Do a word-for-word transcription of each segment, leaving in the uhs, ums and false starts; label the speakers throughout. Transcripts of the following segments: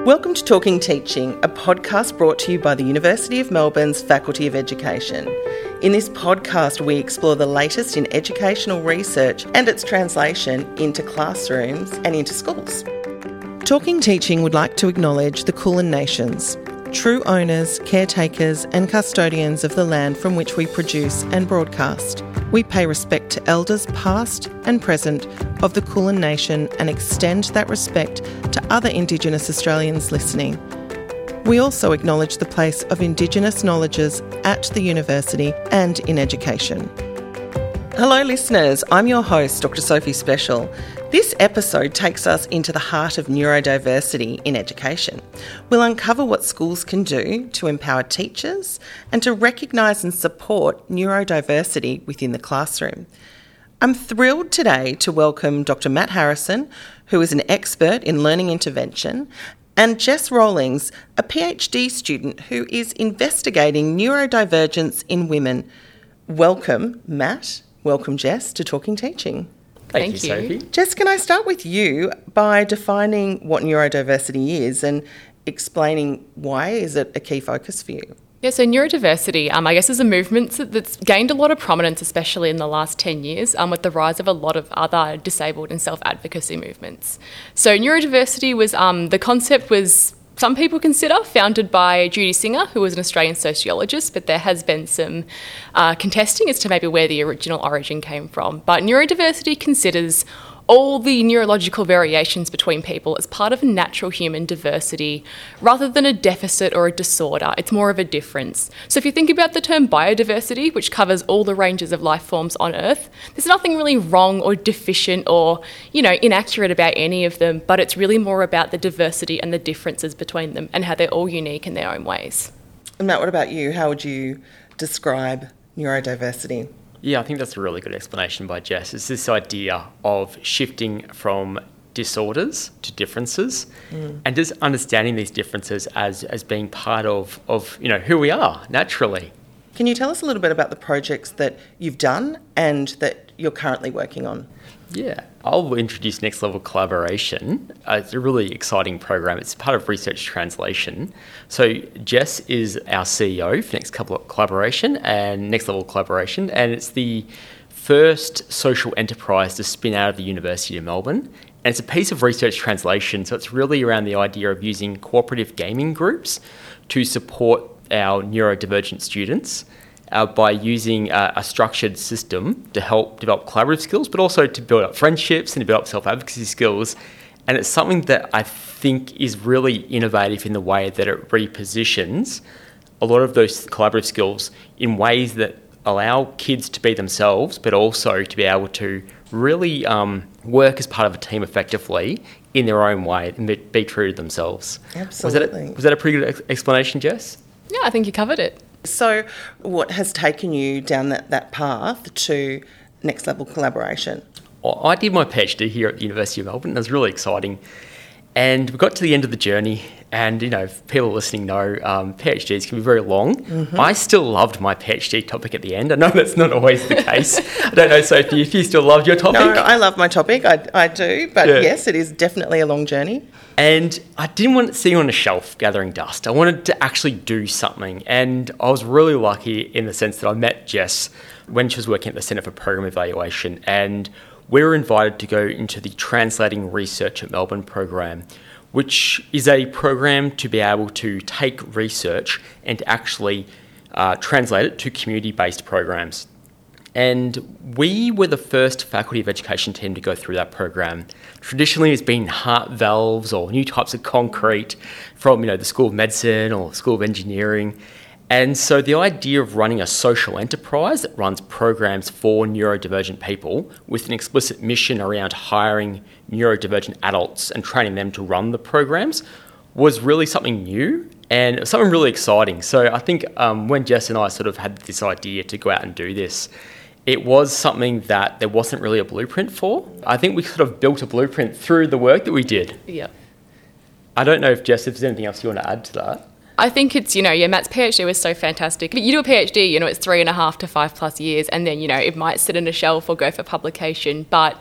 Speaker 1: Welcome to Talking Teaching, a podcast brought to you by the University of Melbourne's Faculty of Education. In this podcast, we explore the latest in educational research and its translation into classrooms and into schools. Talking Teaching would like to acknowledge the Kulin Nations, true owners, caretakers and custodians of the land from which we produce and broadcast. We pay respect to elders past and present of the Kulin Nation and extend that respect to other Indigenous Australians listening. We also acknowledge the place of Indigenous knowledges at the university and in education. Hello listeners, I'm your host, Doctor Sophie Special. This episode takes us into the heart of neurodiversity in education. We'll uncover what schools can do to empower teachers and to recognise and support neurodiversity within the classroom. I'm thrilled today to welcome Doctor Matt Harrison, who is an expert in learning intervention, and Jess Rawlings, a PhD student who is investigating neurodivergence in women. Welcome, Matt. Welcome, Jess, to Talking Teaching.
Speaker 2: Thank,
Speaker 3: Thank
Speaker 2: you,
Speaker 3: you,
Speaker 2: Sophie.
Speaker 1: Jess, can I start with you by defining what neurodiversity is and explaining why is it a key focus for you?
Speaker 2: Yeah, so neurodiversity, um, I guess, is a movement that's gained a lot of prominence, especially in the last ten years, um, with the rise of a lot of other disabled and self-advocacy movements. So neurodiversity was, um, the concept was, some people consider, founded by Judy Singer, who was an Australian sociologist, but there has been some uh, contesting as to maybe where the original origin came from. But neurodiversity considers all the neurological variations between people as part of a natural human diversity rather than a deficit or a disorder. It's more of a difference. So if you think about the term biodiversity, which covers all the ranges of life forms on Earth, there's nothing really wrong or deficient or, you know, inaccurate about any of them, but it's really more about the diversity and the differences between them and how they're all unique in their own ways.
Speaker 1: And Matt, what about you? How would you describe neurodiversity?
Speaker 3: Yeah, I think that's a really good explanation by Jess. It's this idea of shifting from disorders to differences mm. and just understanding these differences as, as being part of, of, you know, who we are naturally.
Speaker 1: Can you tell us a little bit about the projects that you've done and that you're currently working on?
Speaker 3: Yeah, I'll introduce Next Level Collaboration. Uh, it's a really exciting program. It's part of Research Translation. So Jess is our C E O for Next Couple Collaboration and Next Level Collaboration, and it's the first social enterprise to spin out of the University of Melbourne. And it's a piece of research translation, so it's really around the idea of using cooperative gaming groups to support our neurodivergent students Uh, by using uh, a structured system to help develop collaborative skills, but also to build up friendships and develop self-advocacy skills. And it's something that I think is really innovative in the way that it repositions a lot of those collaborative skills in ways that allow kids to be themselves, but also to be able to really um, work as part of a team effectively in their own way and be, be true to themselves.
Speaker 1: Absolutely.
Speaker 3: Was that a, was that a pretty good ex- explanation, Jess?
Speaker 2: Yeah, I think you covered it.
Speaker 1: So what has taken you down that, that path to Next Level Collaboration?
Speaker 3: Well, I did my PhD here at the University of Melbourne. It was really exciting. And we got to the end of the journey. And, you know, if people listening know, um, PhDs can be very long. Mm-hmm. I still loved my PhD topic at the end. I know that's not always the case. I don't know, Sophie, if you still loved your topic.
Speaker 1: No, I love my topic. I, I do. But
Speaker 3: yeah.
Speaker 1: Yes, it is definitely a long journey.
Speaker 3: And I didn't want to sit on a shelf gathering dust. I wanted to actually do something. And I was really lucky in the sense that I met Jess when she was working at the Centre for Program Evaluation. And we were invited to go into the Translating Research at Melbourne program, which is a program to be able to take research and actually uh, translate it to community-based programs. And we were the first Faculty of Education team to go through that program. Traditionally, it's been heart valves or new types of concrete from, you know, the School of Medicine or School of Engineering. And so the idea of running a social enterprise that runs programs for neurodivergent people with an explicit mission around hiring neurodivergent adults and training them to run the programs was really something new and something really exciting. So I think um, when Jess and I sort of had this idea to go out and do this, it was something that there wasn't really a blueprint for. I think we sort of built a blueprint through the work that we did.
Speaker 2: Yeah.
Speaker 3: I don't know if, Jess, if there's anything else you want to add to that.
Speaker 2: I think it's, you know, yeah, Matt's PhD was so fantastic. You do a PhD, you know, it's three and a half to five plus years, and then, you know, it might sit in a shelf or go for publication. But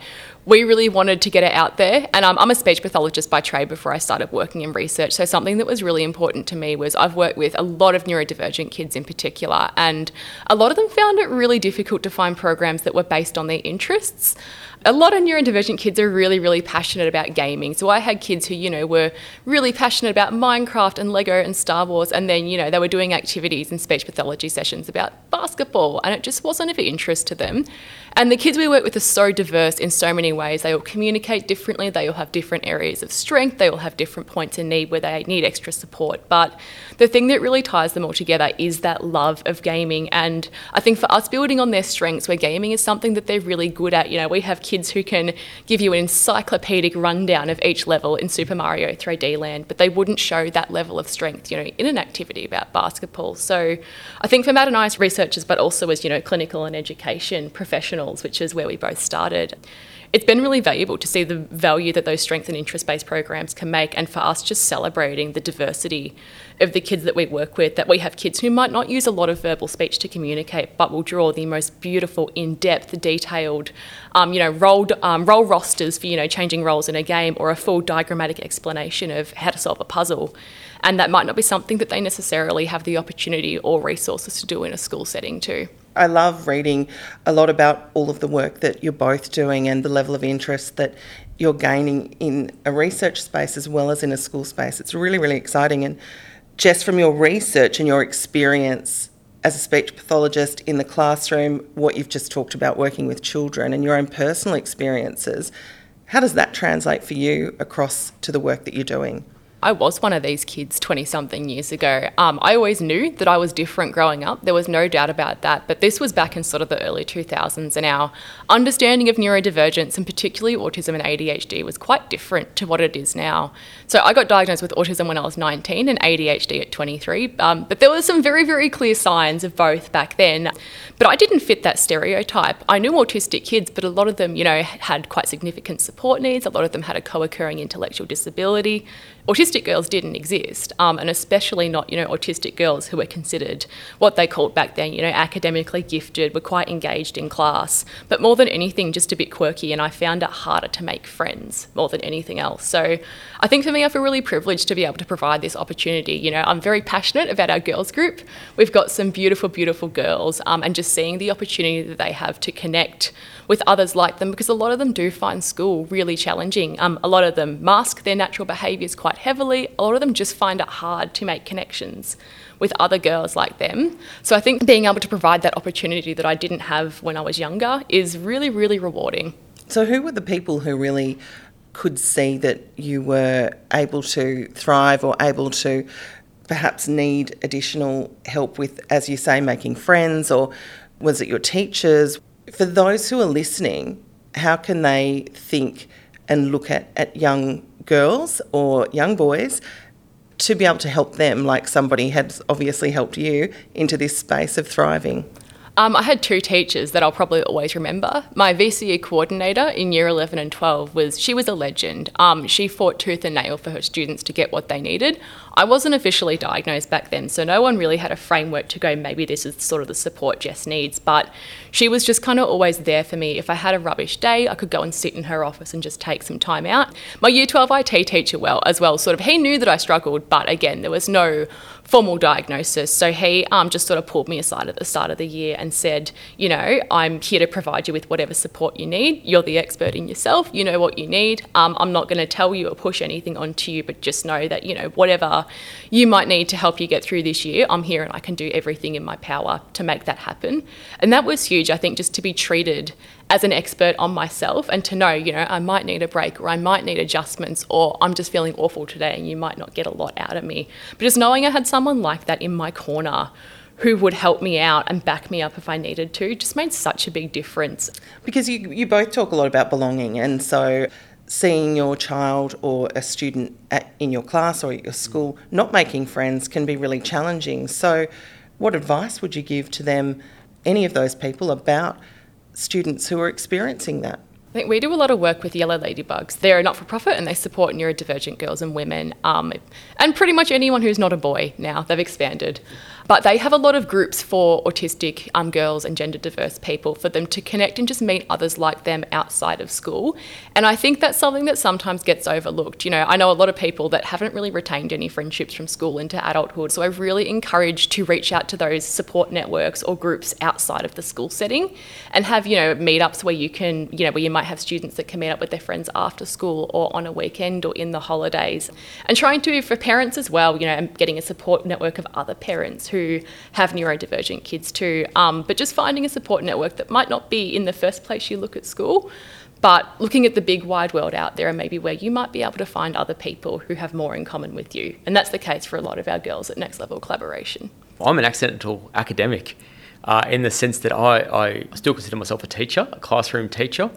Speaker 2: we really wanted to get it out there. And um, I'm a speech pathologist by trade before I started working in research. So something that was really important to me was I've worked with a lot of neurodivergent kids in particular, and a lot of them found it really difficult to find programs that were based on their interests. A lot of neurodivergent kids are really, really passionate about gaming. So I had kids who, you know, were really passionate about Minecraft and Lego and Star Wars, and then, you know, they were doing activities and speech pathology sessions about basketball, and it just wasn't of interest to them. And the kids we work with are so diverse in so many ways. They all communicate differently, they all have different areas of strength, they all have different points in need where they need extra support. But the thing that really ties them all together is that love of gaming. And I think for us, building on their strengths, where gaming is something that they're really good at. You know, we have kids who can give you an encyclopedic rundown of each level in Super Mario three D Land, but they wouldn't show that level of strength, you know, in an activity about basketball. So I think for Matt and I as researchers, but also as, you know, clinical and education professionals, which is where we both started, it's been really valuable to see the value that those strength and interest-based programs can make, and for us just celebrating the diversity of the kids that we work with, that we have kids who might not use a lot of verbal speech to communicate, but will draw the most beautiful, in-depth, detailed, um, you know, role, um, role rosters for, you know, changing roles in a game, or a full diagrammatic explanation of how to solve a puzzle. And that might not be something that they necessarily have the opportunity or resources to do in a school setting too.
Speaker 1: I love reading a lot about all of the work that you're both doing and the level of interest that you're gaining in a research space as well as in a school space. It's really, really exciting. And Jess, from your research and your experience as a speech pathologist in the classroom, what you've just talked about working with children and your own personal experiences, how does that translate for you across to the work that you're doing?
Speaker 2: I was one of these kids twenty-something years ago. Um, I always knew that I was different growing up. There was no doubt about that. But this was back in sort of the early two thousands, and our understanding of neurodivergence, and particularly autism and A D H D, was quite different to what it is now. So I got diagnosed with autism when I was nineteen and A D H D at twenty-three. Um, but there were some very, very clear signs of both back then. But I didn't fit that stereotype. I knew autistic kids, but a lot of them, you know, had quite significant support needs. A lot of them had a co-occurring intellectual disability. Autistic girls didn't exist, um, and especially not, you know, autistic girls who were considered what they called back then, you know, academically gifted, were quite engaged in class, but more than anything, just a bit quirky, and I found it harder to make friends more than anything else. So I think for me, I feel really privileged to be able to provide this opportunity. You know, I'm very passionate about our girls group. We've got some beautiful, beautiful girls, um, and just seeing the opportunity that they have to connect with others like them, because a lot of them do find school really challenging. Um, a lot of them mask their natural behaviours quite heavily. A lot of them just find it hard to make connections with other girls like them. So I think being able to provide that opportunity that I didn't have when I was younger is really, really rewarding.
Speaker 1: So who were the people who really could see that you were able to thrive or able to perhaps need additional help with, as you say, making friends, or was it your teachers? For those who are listening, how can they think and look at, at young girls or young boys to be able to help them, like somebody has obviously helped you, into this space of thriving?
Speaker 2: Um, I had two teachers that I'll probably always remember. My V C E coordinator in year eleven and twelve, was she was a legend. Um, she fought tooth and nail for her students to get what they needed. I wasn't officially diagnosed back then, so no one really had a framework to go, maybe this is sort of the support Jess needs, but she was just kind of always there for me. If I had a rubbish day, I could go and sit in her office and just take some time out. My year twelve I T teacher well as well, sort of, he knew that I struggled, but again, there was no formal diagnosis, so he um, just sort of pulled me aside at the start of the year and said, you know, I'm here to provide you with whatever support you need. You're the expert in yourself, you know what you need. Um, I'm not going to tell you or push anything onto you, but just know that, you know, whatever you might need to help you get through this year, I'm here and I can do everything in my power to make that happen. And that was huge, I think, just to be treated as an expert on myself and to know, you know, I might need a break, or I might need adjustments, or I'm just feeling awful today and you might not get a lot out of me. But just knowing I had someone like that in my corner who would help me out and back me up if I needed to just made such a big difference.
Speaker 1: Because you, you both talk a lot about belonging, and so seeing your child or a student at, in your class or at your school not making friends can be really challenging. So what advice would you give to them, any of those people, about students who are experiencing that?
Speaker 2: I think we do a lot of work with Yellow Ladybugs. They're a not-for-profit and they support neurodivergent girls and women, um, and pretty much anyone who's not a boy now. They've expanded. But they have a lot of groups for autistic um, girls and gender diverse people for them to connect and just meet others like them outside of school. And I think that's something that sometimes gets overlooked. You know, I know a lot of people that haven't really retained any friendships from school into adulthood. So I really encourage to reach out to those support networks or groups outside of the school setting and have, you know, meetups where you can, you know, where you might have students that can meet up with their friends after school or on a weekend or in the holidays. And trying to, for parents as well, you know, and getting a support network of other parents who who have neurodivergent kids too, um, but just finding a support network that might not be in the first place you look at school, but looking at the big wide world out there and maybe where you might be able to find other people who have more in common with you. And that's the case for a lot of our girls at Next Level Collaboration.
Speaker 3: I'm an accidental academic uh, in the sense that I, I still consider myself a teacher, a classroom teacher.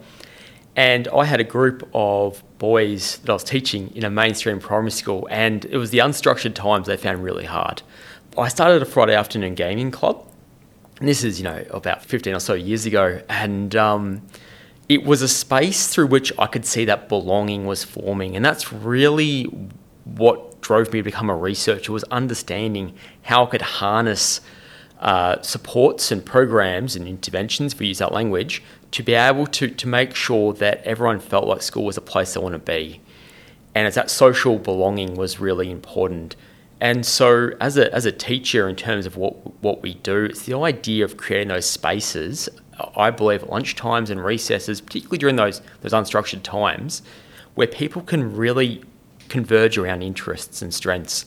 Speaker 3: And I had a group of boys that I was teaching in a mainstream primary school, and it was the unstructured times they found really hard. I started a Friday afternoon gaming club, and this is, you know, about fifteen or so years ago, and um, it was a space through which I could see that belonging was forming, and that's really what drove me to become a researcher, was understanding how I could harness uh, supports and programs and interventions, if we use that language, to be able to, to make sure that everyone felt like school was a place they want to be. And as that social belonging was really important. And so as a as a teacher, in terms of what what we do, it's the idea of creating those spaces, I believe, at lunchtimes and recesses, particularly during those those unstructured times, where people can really converge around interests and strengths.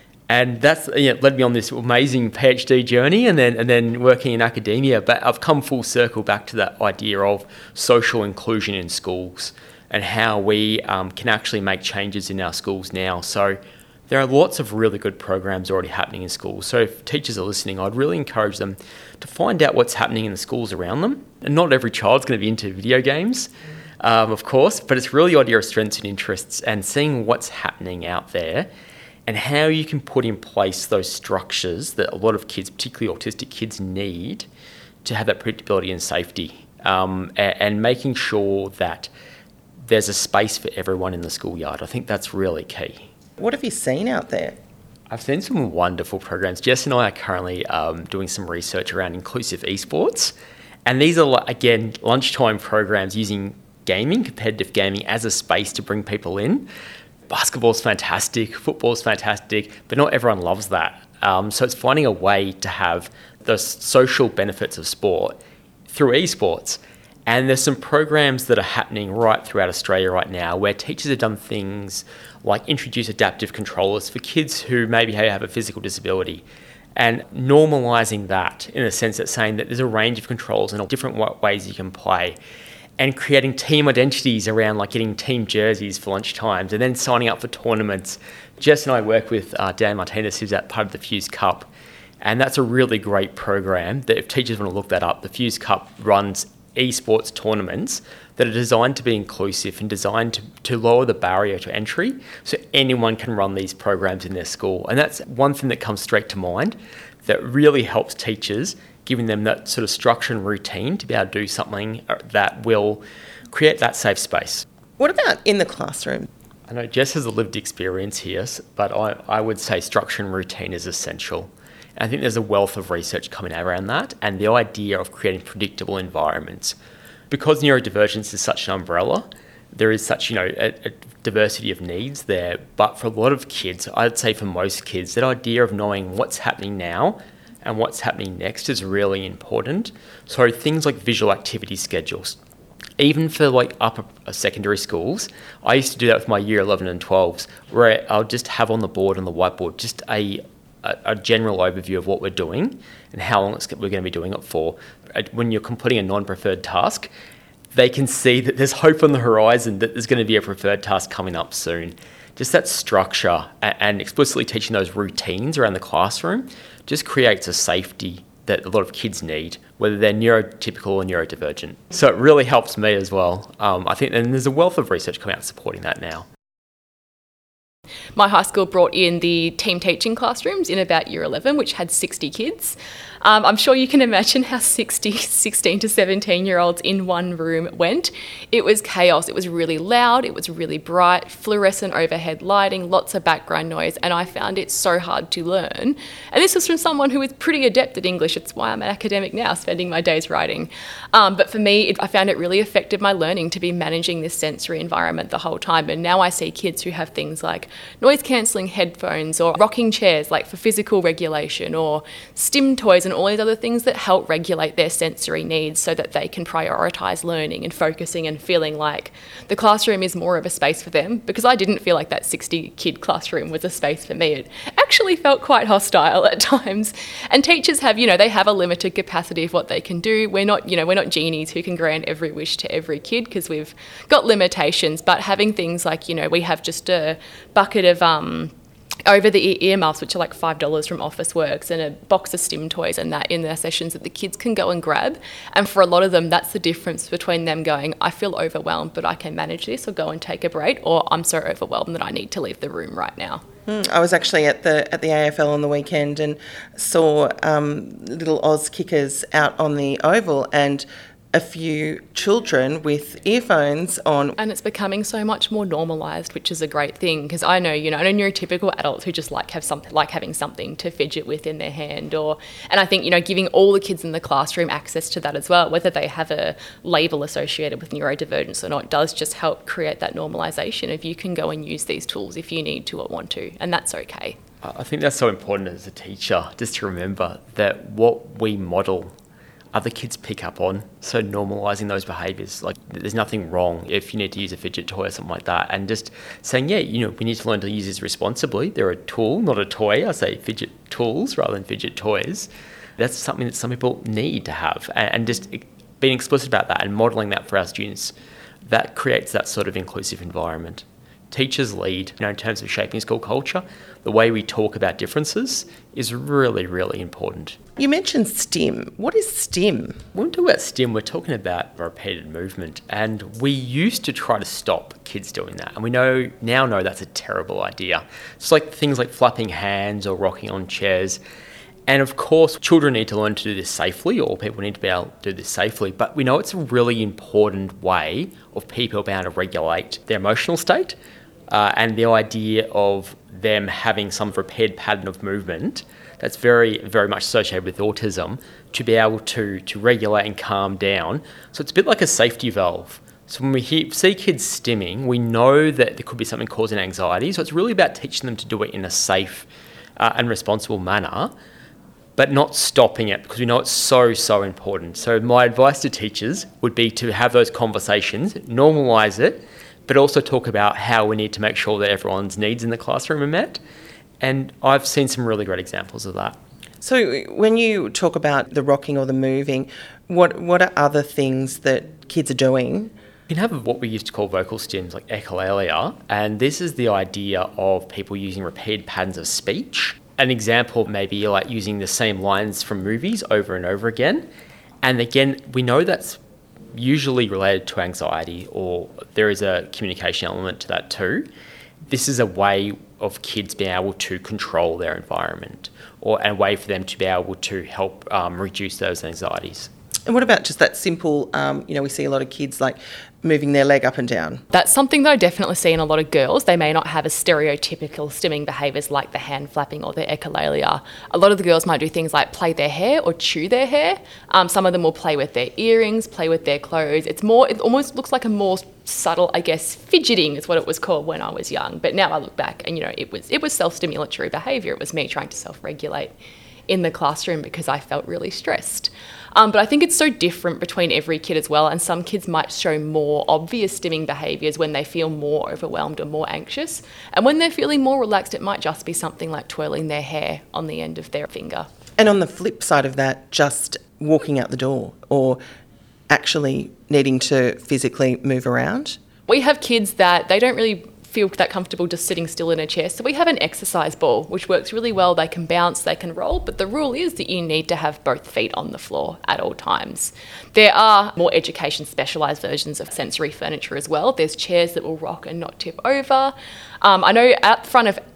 Speaker 3: And that's, you know, led me on this amazing PhD journey and then and then working in academia. But I've come full circle back to that idea of social inclusion in schools and how we um, can actually make changes in our schools now. So there are lots of really good programs already happening in schools. So if teachers are listening, I'd really encourage them to find out what's happening in the schools around them. And not every child's going to be into video games, um, of course, but it's really the idea of strengths and interests and seeing what's happening out there and how you can put in place those structures that a lot of kids, particularly autistic kids, need to have that predictability and safety, um, and, and making sure that there's a space for everyone in the schoolyard. I think that's really key.
Speaker 1: What have you seen out there?
Speaker 3: I've seen some wonderful programs. Jess and I are currently um, doing some research around inclusive esports. And these are, again, lunchtime programs using gaming, competitive gaming, as a space to bring people in. Basketball's fantastic, football's fantastic, but not everyone loves that. Um, so it's finding a way to have the social benefits of sport through esports. And there's some programs that are happening right throughout Australia right now where teachers have done things like introduce adaptive controllers for kids who maybe have a physical disability, and normalising that in a sense that saying that there's a range of controls and different ways you can play, and creating team identities around like getting team jerseys for lunchtimes and then signing up for tournaments. Jess and I work with uh, Dan Martinez, who's at part of the Fuse Cup, and that's a really great program that if teachers want to look that up, the Fuse Cup runs esports tournaments that are designed to be inclusive and designed to, to lower the barrier to entry so anyone can run these programs in their school. And that's one thing that comes straight to mind that really helps teachers, giving them that sort of structure and routine to be able to do something that will create that safe space.
Speaker 1: What about in the classroom?
Speaker 3: I know Jess has a lived experience here, but I, I would say structure and routine is essential. I think there's a wealth of research coming out around that and the idea of creating predictable environments. Because neurodivergence is such an umbrella, there is such, you know, a, a diversity of needs there. But for a lot of kids, I'd say for most kids, that idea of knowing what's happening now and what's happening next is really important. So things like visual activity schedules. Even for like upper secondary schools, I used to do that with my year eleven and twelves, where I'll just have on the board, on the whiteboard, just a A, a general overview of what we're doing and how long it's, we're going to be doing it for. When you're completing a non-preferred task, they can see that there's hope on the horizon, that there's going to be a preferred task coming up soon. Just that structure and, and explicitly teaching those routines around the classroom just creates a safety that a lot of kids need, whether they're neurotypical or neurodivergent. So it really helps me as well. Um, I think, and there's a wealth of research coming out supporting that now.
Speaker 2: My high school brought in the team teaching classrooms in about year eleven, which had sixty kids. Um, I'm sure you can imagine how sixty, sixteen to seventeen year olds in one room went. It was chaos. It was really loud. It was really bright, fluorescent overhead lighting, lots of background noise, and I found it so hard to learn. And this was from someone who is pretty adept at English. It's why I'm an academic now, spending my days writing. Um, but for me, it, I found it really affected my learning to be managing this sensory environment the whole time. And now I see kids who have things like noise cancelling headphones or rocking chairs, like for physical regulation, or stim toys and all these other things that help regulate their sensory needs so that they can prioritise learning and focusing and feeling like the classroom is more of a space for them, because I didn't feel like that sixty kid classroom was a space for me. It actually felt quite hostile at times. And teachers have, you know, they have a limited capacity of what they can do. We're not, you know, we're not genies who can grant every wish to every kid, because we've got limitations. But having things like, you know, we have just a bucket of um over the ear earmuffs, which are like five dollars from Officeworks, and a box of stim toys and that in their sessions that the kids can go and grab. And for a lot of them, that's the difference between them going, I feel overwhelmed, but I can manage this, or go and take a break, or I'm so overwhelmed that I need to leave the room right now.
Speaker 1: Mm, I was actually at the at the A F L on the weekend and saw um, little Oz kickers out on the oval, and a few children with earphones on.
Speaker 2: And it's becoming so much more normalised, which is a great thing, because I know, you know, I know neurotypical adults who just like have something, like having something to fidget with in their hand, or, and I think, you know, giving all the kids in the classroom access to that as well, whether they have a label associated with neurodivergence or not, does just help create that normalisation of you can go and use these tools if you need to or want to, and that's okay.
Speaker 3: I think that's so important as a teacher, just to remember that what we model, other kids pick up on. So normalising those behaviours, like there's nothing wrong if you need to use a fidget toy or something like that, and just saying, yeah, you know, we need to learn to use this responsibly. They're a tool, not a toy. I say fidget tools rather than fidget toys. That's something that some people need to have, and just being explicit about that and modelling that for our students, that creates that sort of inclusive environment. Teachers lead, you know, in terms of shaping school culture. The way we talk about differences is really, really important.
Speaker 1: You mentioned STEM. What is STEM?
Speaker 3: When we talk about STEM, we're talking about repeated movement, and we used to try to stop kids doing that, and we know now know that's a terrible idea. It's like things like flapping hands or rocking on chairs. And of course, children need to learn to do this safely, or people need to be able to do this safely, but we know it's a really important way of people being able to regulate their emotional state. Uh, and the idea of them having some repeated pattern of movement that's very, very much associated with autism, to be able to, to regulate and calm down. So it's a bit like a safety valve. So when we hear, see kids stimming, we know that there could be something causing anxiety. So it's really about teaching them to do it in a safe uh, and responsible manner, but not stopping it, because we know it's so, so important. So my advice to teachers would be to have those conversations, normalise it, but also talk about how we need to make sure that everyone's needs in the classroom are met. And I've seen some really great examples of that.
Speaker 1: So when you talk about the rocking or the moving, what what are other things that kids are doing?
Speaker 3: You can have what we used to call vocal stims, like echolalia, and this is the idea of people using repeated patterns of speech. An example may be like using the same lines from movies over and over again. And again, we know that's usually related to anxiety, or there is a communication element to that too. This is a way of kids being able to control their environment, or a way for them to be able to help um, reduce those anxieties.
Speaker 1: And what about just that simple, um, you know, we see a lot of kids like moving their leg up and down.
Speaker 2: That's something that I definitely see in a lot of girls. They may not have a stereotypical stimming behaviours like the hand flapping or the echolalia. A lot of the girls might do things like play their hair or chew their hair. Um, some of them will play with their earrings, play with their clothes. It's more, it almost looks like a more subtle, I guess, fidgeting is what it was called when I was young. But now I look back and, you know, it was it was self-stimulatory behaviour. It was me trying to self-regulate in the classroom because I felt really stressed. Um, but I think it's so different between every kid as well, and some kids might show more obvious stimming behaviours when they feel more overwhelmed or more anxious. And when they're feeling more relaxed, it might just be something like twirling their hair on the end of their finger.
Speaker 1: And on the flip side of that, just walking out the door or actually needing to physically move around.
Speaker 2: We have kids that they don't really feel that comfortable just sitting still in a chair. So we have an exercise ball, which works really well. They can bounce, they can roll, but the rule is that you need to have both feet on the floor at all times. There are more education specialised versions of sensory furniture as well. There's chairs that will rock and not tip over. Um, I know out front of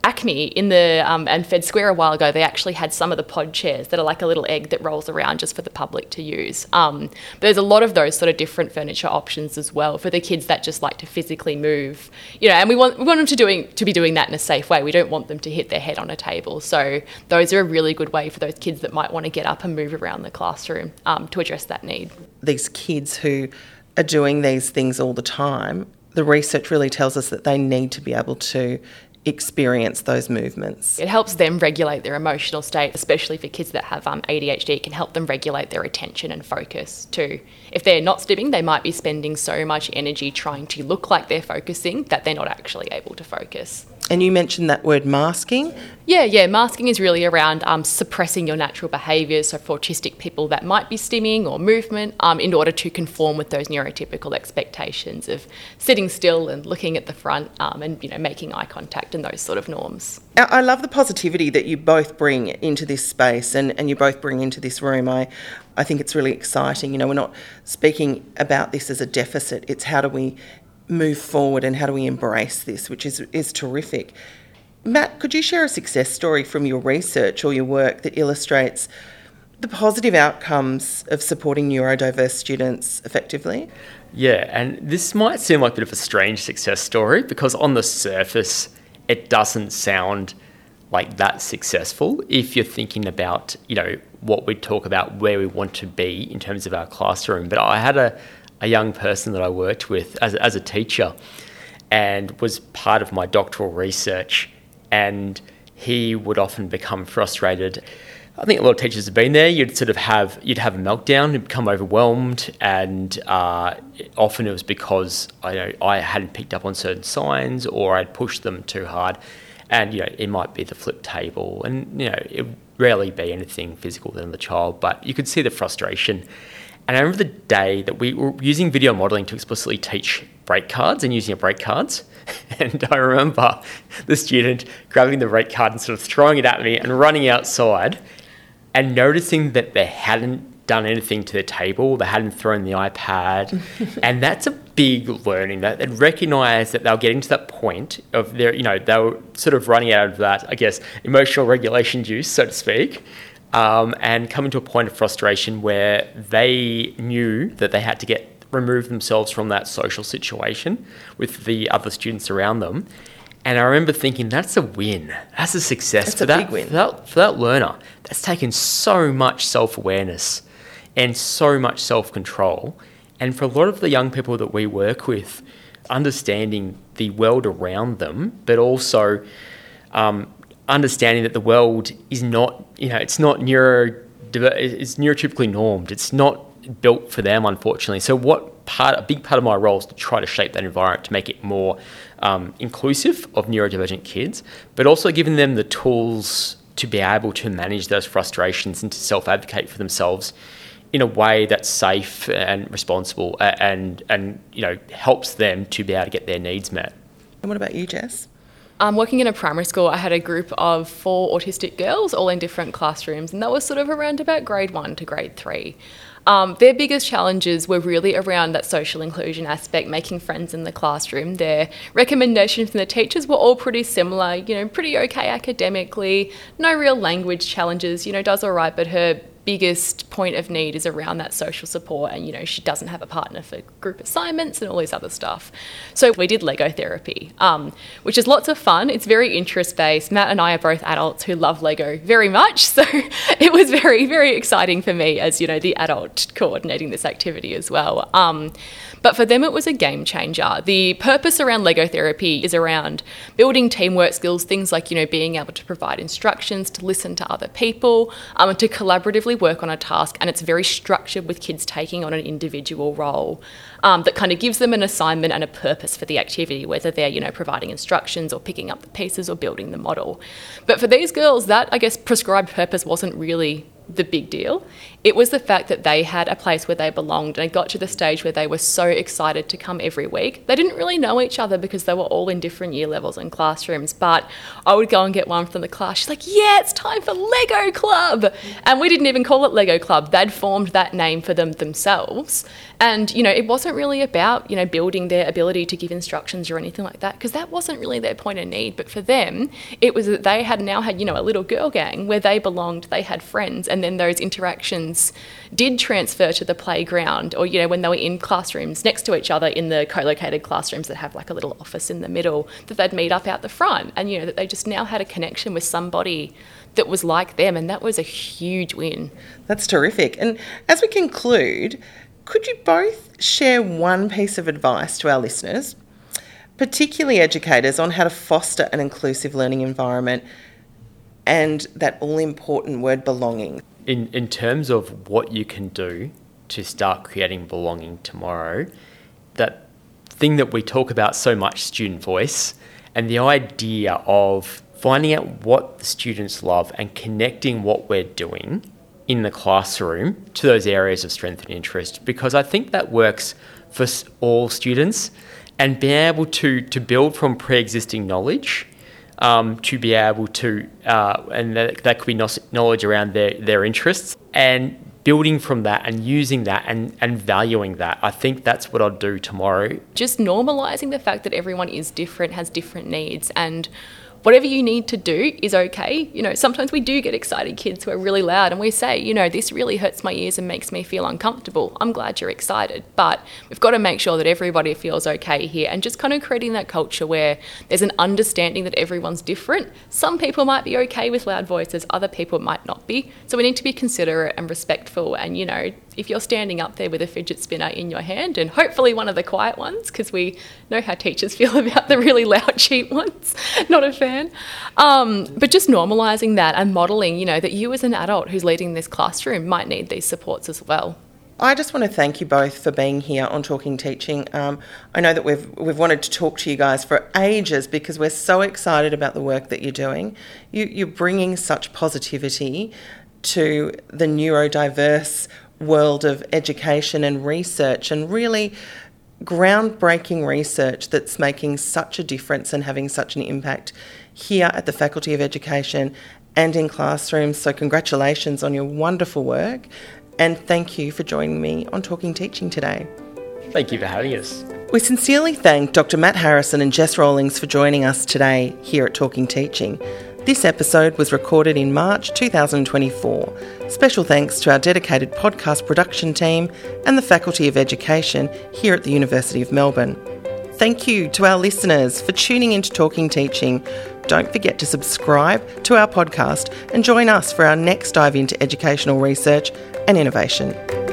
Speaker 2: Acme in the um, and Fed Square a while ago, they actually had some of the pod chairs that are like a little egg that rolls around just for the public to use. Um, but there's a lot of those sort of different furniture options as well for the kids that just like to physically move. You know, and we want we want them to doing to be doing that in a safe way. We don't want them to hit their head on a table. So those are a really good way for those kids that might want to get up and move around the classroom um, to address that need.
Speaker 1: These kids who are doing these things all the time, the research really tells us that they need to be able to experience those movements.
Speaker 2: It helps them regulate their emotional state, especially for kids that have um, A D H D. It can help them regulate their attention and focus too. If they're not stimming, they might be spending so much energy trying to look like they're focusing that they're not actually able to focus.
Speaker 1: And you mentioned that word masking.
Speaker 2: Yeah, yeah. Masking is really around um, suppressing your natural behaviours. So for autistic people, that might be stimming or movement um, in order to conform with those neurotypical expectations of sitting still and looking at the front um, and, you know, making eye contact and those sort of norms.
Speaker 1: I love the positivity that you both bring into this space and, and you both bring into this room. I, I think it's really exciting. You know, we're not speaking about this as a deficit. It's how do we move forward and how do we embrace this, which is is terrific. Matt, could you share a success story from your research or your work that illustrates the positive outcomes of supporting neurodiverse students effectively?
Speaker 3: Yeah, and this might seem like a bit of a strange success story because on the surface, it doesn't sound like that successful if you're thinking about, you know, what we talk about, where we want to be in terms of our classroom. But I had a a young person that I worked with as, as a teacher and was part of my doctoral research, and he would often become frustrated. I think a lot of teachers have been there. You'd sort of have, you'd have a meltdown, you'd become overwhelmed, and uh, often it was because I, you know, I hadn't picked up on certain signs or I'd pushed them too hard. And, you know, it might be the flip table and, you know, it would rarely be anything physical than the child, but you could see the frustration. And I remember the day that we were using video modelling to explicitly teach break cards and using break cards. And I remember the student grabbing the break card and sort of throwing it at me and running outside and noticing that they hadn't done anything to the table, they hadn't thrown the iPad. And that's a big learning, that they'd recognise that they were getting to that point of their, you know, they were sort of running out of that, I guess, emotional regulation juice, so to speak. Um, and coming to a point of frustration where they knew that they had to get remove themselves from that social situation with the other students around them. And I remember thinking, that's a win. That's a success.
Speaker 1: That's
Speaker 3: for
Speaker 1: a
Speaker 3: that,
Speaker 1: big win.
Speaker 3: For that, for that learner. That's taken so much self-awareness and so much self-control. And for a lot of the young people that we work with, understanding the world around them, but also um, understanding that the world is not, you know, it's not neuro, it's neurotypically normed. It's not built for them, unfortunately. So what part, a big part of my role is to try to shape that environment to make it more um, inclusive of neurodivergent kids, but also giving them the tools to be able to manage those frustrations and to self-advocate for themselves in a way that's safe and responsible and, and you know, helps them to be able to get their needs met.
Speaker 1: And what about you, Jess?
Speaker 2: Um, working in a primary school, I had a group of four autistic girls, all in different classrooms, and that was sort of around about grade one to grade three. Um, their biggest challenges were really around that social inclusion aspect, making friends in the classroom. Their recommendations from the teachers were all pretty similar, you know, pretty okay academically, no real language challenges, you know, does all right, but her biggest point of need is around that social support, and you know, she doesn't have a partner for group assignments and all this other stuff. So we did Lego therapy, um, which is lots of fun. It's very interest based. Matt and I are both adults who love Lego very much, so it was very, very exciting for me as, you know, the adult coordinating this activity as well. Um, but for them, it was a game changer. The purpose around Lego therapy is around building teamwork skills, things like, you know, being able to provide instructions, to listen to other people, um, and to collaboratively work on a task. And it's very structured with kids taking on an individual role um, that kind of gives them an assignment and a purpose for the activity, whether they're, you know, providing instructions or picking up the pieces or building the model. But for these girls, that, I guess, prescribed purpose wasn't really the big deal. It was the fact that they had a place where they belonged, and it got to the stage where they were so excited to come every week. They didn't really know each other because they were all in different year levels and classrooms, but I would go and get one from the class. She's like, yeah, it's time for Lego Club. And we didn't even call it Lego Club. They'd formed that name for them themselves. And, you know, it wasn't really about, you know, building their ability to give instructions or anything like that, because that wasn't really their point of need. But for them, it was that they had now had, you know, a little girl gang where they belonged, they had friends, and then those interactions did transfer to the playground, or, you know, when they were in classrooms next to each other in the co-located classrooms that have like a little office in the middle, that they'd meet up out the front, and, you know, that they just now had a connection with somebody that was like them, and that was a huge win.
Speaker 1: That's terrific. And as we conclude, could you both share one piece of advice to our listeners, particularly educators, on how to foster an inclusive learning environment and that all-important word belonging?
Speaker 3: In in terms of what you can do to start creating belonging tomorrow, that thing that we talk about so much, student voice, and the idea of finding out what the students love and connecting what we're doing in the classroom to those areas of strength and interest, because I think that works for all students, and being able to, to build from pre-existing knowledge, um, to be able to, uh, and that, that could be knowledge around their, their interests, and building from that and using that and, and valuing that. I think that's what I'll do tomorrow.
Speaker 2: Just normalising the fact that everyone is different, has different needs, and whatever you need to do is okay. You know, sometimes we do get excited kids who are really loud, and we say, you know, this really hurts my ears and makes me feel uncomfortable. I'm glad you're excited, but we've got to make sure that everybody feels okay here, and just kind of creating that culture where there's an understanding that everyone's different. Some people might be okay with loud voices, other people might not be. So we need to be considerate and respectful, and, you know, if you're standing up there with a fidget spinner in your hand, and hopefully one of the quiet ones, because we know how teachers feel about the really loud, cheap ones, not a fan. Um, but just normalising that and modelling, you know, that you as an adult who's leading this classroom might need these supports as well.
Speaker 1: I just want to thank you both for being here on Talking Teaching. Um, I know that we've we've wanted to talk to you guys for ages because we're so excited about the work that you're doing. You, you're bringing such positivity to the neurodiverse world of education and research, and really groundbreaking research that's making such a difference and having such an impact here at the Faculty of Education and in classrooms. So congratulations on your wonderful work, and thank you for joining me on Talking Teaching today.
Speaker 3: Thank you for having us.
Speaker 1: We sincerely thank Doctor Matt Harrison and Jess Rawlings for joining us today here at Talking Teaching. This episode was recorded in March two thousand twenty-four. Special thanks to our dedicated podcast production team and the Faculty of Education here at the University of Melbourne. Thank you to our listeners for tuning into Talking Teaching. Don't forget to subscribe to our podcast and join us for our next dive into educational research and innovation.